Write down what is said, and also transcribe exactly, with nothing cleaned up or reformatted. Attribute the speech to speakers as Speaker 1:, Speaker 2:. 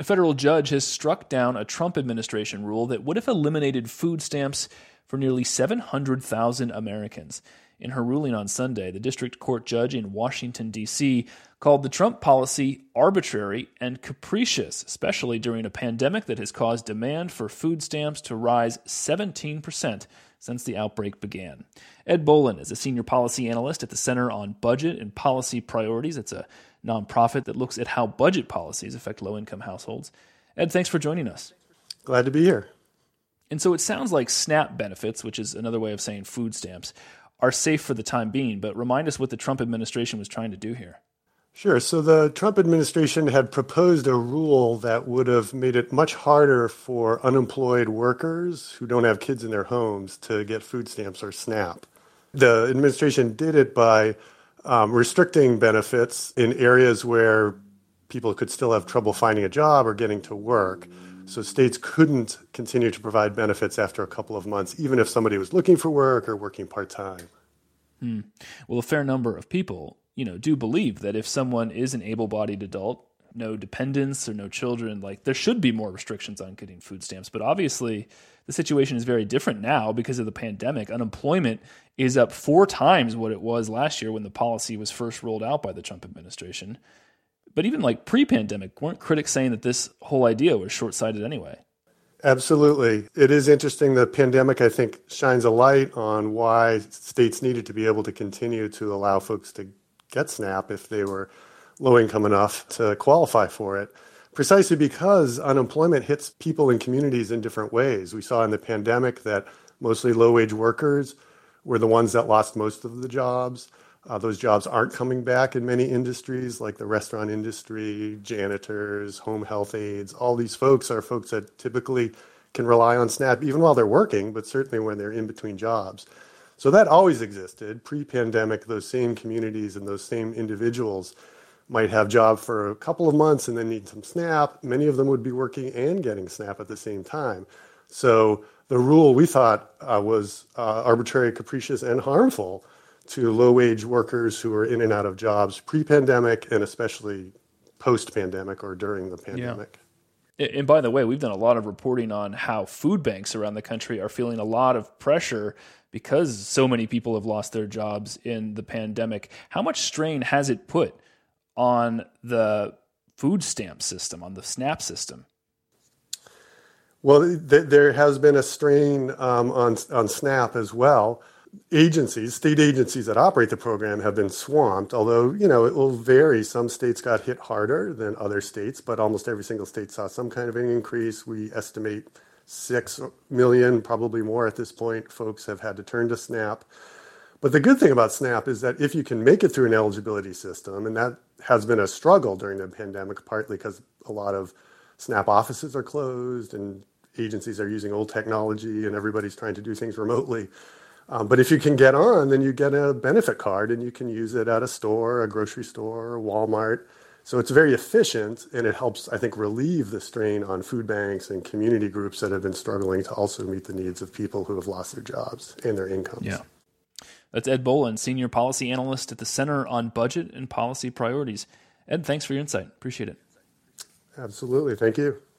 Speaker 1: A federal judge has struck down a Trump administration rule that would have eliminated food stamps for nearly seven hundred thousand Americans. In her ruling on Sunday, the district court judge in Washington, D C called the Trump policy arbitrary and capricious, especially during a pandemic that has caused demand for food stamps to rise seventeen percent since the outbreak began. Ed Bolin is a senior policy analyst at the Center on Budget and Policy Priorities. It's a nonprofit that looks at how budget policies affect low-income households. Ed, thanks for joining us.
Speaker 2: Glad to be here.
Speaker 1: And so it sounds like SNAP benefits, which is another way of saying food stamps, are safe for the time being, but remind us what the Trump administration was trying to do here.
Speaker 2: Sure. So the Trump administration had proposed a rule that would have made it much harder for unemployed workers who don't have kids in their homes to get food stamps or SNAP. The administration did it by um, restricting benefits in areas where people could still have trouble finding a job or getting to work. So states couldn't continue to provide benefits after a couple of months, even if somebody was looking for work or working part-time.
Speaker 1: Hmm. Well, a fair number of people, you know, do believe that if someone is an able-bodied adult, no dependents or no children, like there should be more restrictions on getting food stamps. But obviously, the situation is very different now because of the pandemic. Unemployment is up four times what it was last year when the policy was first rolled out by the Trump administration. But even like pre-pandemic, weren't critics saying that this whole idea was short-sighted anyway?
Speaker 2: Absolutely. It is interesting. The pandemic, I think, shines a light on why states needed to be able to continue to allow folks to get SNAP if they were low income enough to qualify for it, precisely because unemployment hits people in communities in different ways. We saw in the pandemic that mostly low-wage workers were the ones that lost most of the jobs. Uh, those jobs aren't coming back in many industries like the restaurant industry, janitors, home health aides. All these folks are folks that typically can rely on SNAP even while they're working, but certainly when they're in between jobs. So that always existed. Pre-pandemic, those same communities and those same individuals might have job for a couple of months and then need some SNAP. Many of them would be working and getting SNAP at the same time. So the rule we thought uh, was uh, arbitrary, capricious, and harmful to low-wage workers who are in and out of jobs pre-pandemic and especially post-pandemic or during the pandemic.
Speaker 1: Yeah. And by the way, we've done a lot of reporting on how food banks around the country are feeling a lot of pressure because so many people have lost their jobs in the pandemic. How much strain has it put on the food stamp system, on the SNAP system?
Speaker 2: Well, th- there has been a strain um, on on SNAP as well. Agencies, state agencies that operate the program have been swamped, although, you know, it will vary. Some states got hit harder than other states, but almost every single state saw some kind of an increase. We estimate six million, probably more at this point, folks have had to turn to SNAP. But the good thing about SNAP is that if you can make it through an eligibility system, and that has been a struggle during the pandemic, partly because a lot of SNAP offices are closed and agencies are using old technology and everybody's trying to do things remotely. Um, but if you can get on, then you get a benefit card and you can use it at a store, a grocery store, Walmart. So it's very efficient and it helps, I think, relieve the strain on food banks and community groups that have been struggling to also meet the needs of people who have lost their jobs and their incomes.
Speaker 1: Yeah. That's Ed Bolin, Senior Policy Analyst at the Center on Budget and Policy Priorities. Ed, thanks for your insight. Appreciate it.
Speaker 2: Absolutely. Thank you.